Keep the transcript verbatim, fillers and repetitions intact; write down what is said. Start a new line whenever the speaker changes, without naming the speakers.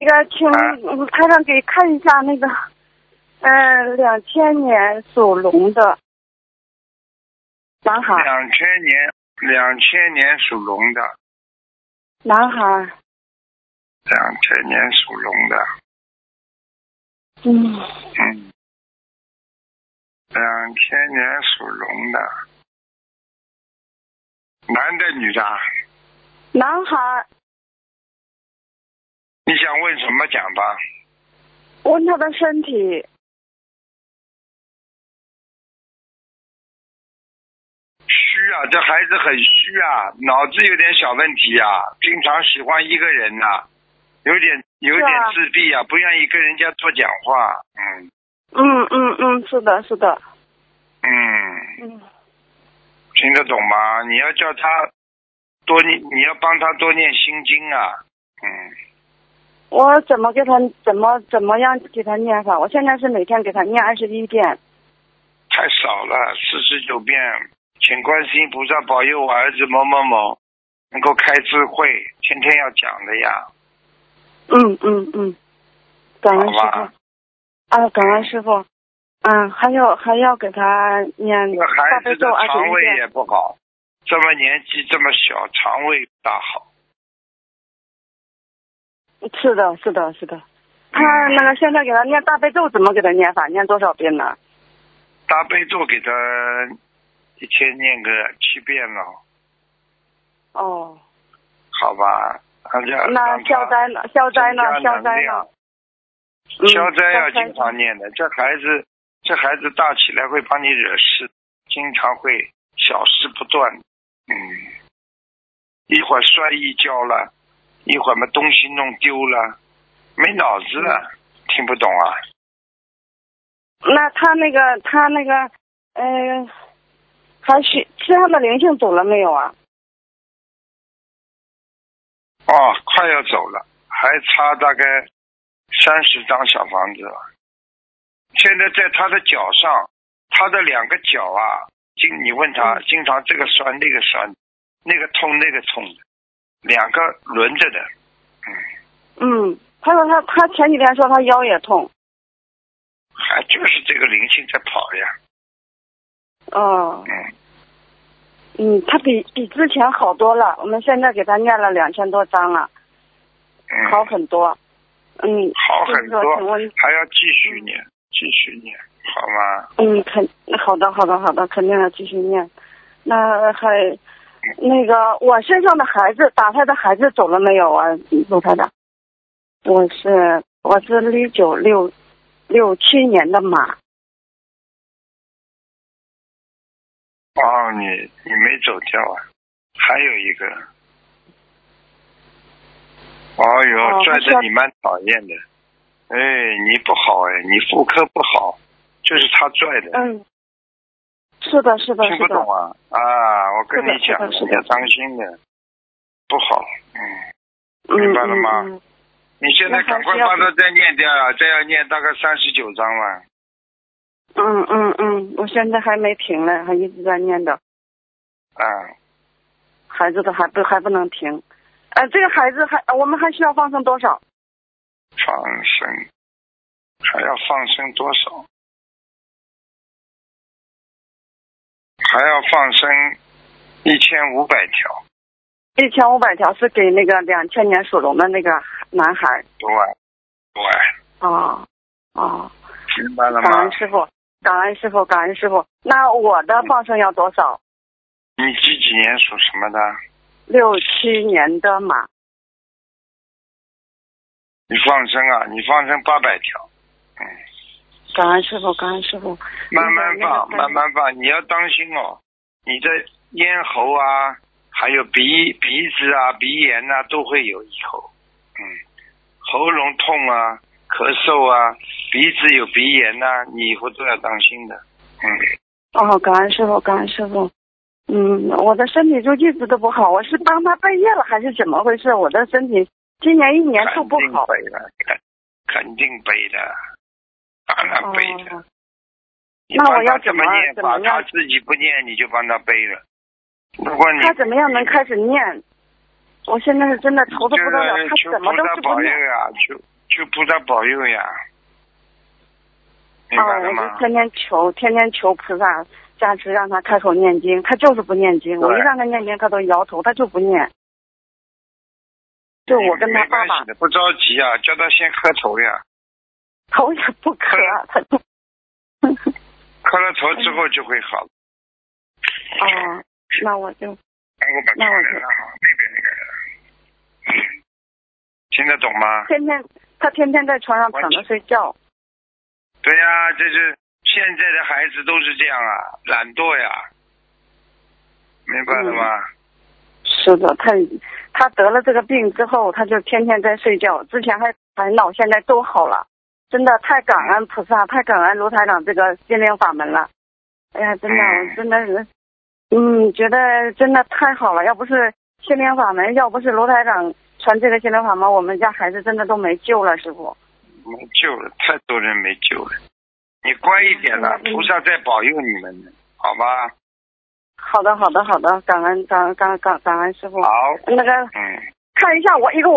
个，请台长给看一下那个，嗯，两千年属龙的男孩。
两千年，两千年属龙的
男孩。
两千年属龙的。
嗯。
嗯。两千年属龙的。男的女的？
男孩。
你想问什么讲吧？
问他的身体。
虚啊，这孩子很虚啊，脑子有点小问题啊，经常喜欢一个人呐、啊，有点有点自闭啊，不愿意跟人家多讲话。嗯。
嗯嗯嗯，是的，是的。
嗯。
嗯。
听得懂吗？你要叫他多念，你要帮他多念心经啊。嗯。
我怎么给他怎么怎么样给他念法？我现在是每天给他念二十一遍。
太少了，四十九遍。请观世音菩萨保佑我儿子某某某能够开智慧，天天要讲的呀。
嗯嗯嗯，感恩师傅。啊，感恩师傅。嗯，还有还要给他念大悲咒二十一遍。
孩子的肠胃也不好，这么年纪这么小，肠胃不大好。
是的，是的，是的。他那个现在给他念大悲咒，怎么给他念法？念多少遍呢？
大悲咒给他一天念个七遍了。
哦。
好吧，那就
那消灾呢？消灾呢？消灾呢？
消灾要经常念的。这孩子，这孩子大起来会帮你惹事，经常会小事不断。嗯，一会儿摔一跤了，一会儿嘛东西弄丢了，没脑子了，听不懂啊。
那他那个他那个嗯、呃，还是身上的灵性走了没有啊？
哦，快要走了，还差大概三十张小房子了。现在在他的脚上，他的两个脚啊，经你问他，
嗯、
经常这个酸那个酸，那个痛那个痛的，两个轮着的。
嗯。嗯，他说他他前几天说他腰也痛。
还就是这个灵性在跑呀。
哦。
嗯。
嗯，他比比之前好多了。我们现在给他念了两千多章了。
嗯。
好很多。嗯。
好很多。
请问
还要继续念，嗯、继续念，好吗？
嗯，肯好的，好的，好的，肯定要继续念。那还那个我身上的孩子，打胎的孩子走了没有啊，卢台长？我是我是一九六六七年的马。
哦，你你没走掉啊？还有一个。哦哟，拽着你蛮讨厌的。哎，你不好哎，你妇科不好，就是他拽的。
嗯。是的，是的，
听不懂啊啊！我跟你讲，
你
要当心的，不好。嗯。明白了吗？
嗯嗯嗯、
你现在赶快帮他再念掉啊！再要念大概三十九章了。
嗯嗯嗯，我现在还没停呢，还一直在念的。
嗯。
孩子的还不还不能停。呃，这个孩子还我们还需要放生多少？
放生还要放生多少？还要放生一千五百条。
一千五百条是给那个两千年属龙的那个男孩。
对对。
哦哦。
明白了吗？
感恩师傅，感恩师傅，感恩师傅。那我的放生要多少？
你几几年属什么的？
六七年的马。
你放生啊？你放生八百条。嗯。
感恩师傅，感恩师傅。
慢慢放，慢慢放，你要当心哦。你的咽喉啊，还有鼻鼻子啊、鼻炎啊，都会有以后。嗯。喉咙痛啊，咳嗽啊，鼻子有鼻炎呐、啊，你以后都要当心的。嗯。
哦，感恩师傅，感恩师傅。嗯，我的身体就一直都不好，我是帮他背业了还是怎么回事？我的身体今年一年都不好。
肯定背了，肯肯定背的，当然背的。
哦、那我要怎么
念
怎么样？
他自己不念，你就帮他背了。如果你
他怎么样能开始念？我现在是真的头都不得了，他怎么都是不念。
求求菩萨保佑呀，明白了吗？
哦，我就天天求，天天求菩萨加持，让他开口念经，他就是不念经。我一让他念经，他都摇头，他就不念。就我跟他爸爸，
不着急啊，叫他先磕头呀。
头也不磕，他就
磕了头之后就会好。
哦，那我就，
我把那我就那边那个人，听得懂吗？
天天他天天在床上躺着睡觉。
对呀，这是现在的孩子都是这样啊，懒惰呀，明白了吗？
嗯、是的，他他得了这个病之后，他就天天在睡觉，之前还烦恼，现在都好了，真的太感恩菩萨，太感恩卢台长这个心灵法门了。哎呀，真的，我真的是，嗯，觉得真的太好了。要不是心灵法门，要不是卢台长传这个心灵法门，我们家孩子真的都没救了，师傅。
没救了，太多人没救了。你乖一点了，菩萨在保佑你们呢，好吧？
好的，好的，好的，感恩，感恩，感恩，感恩师傅。
好，
那个，
嗯，
看一下我一个。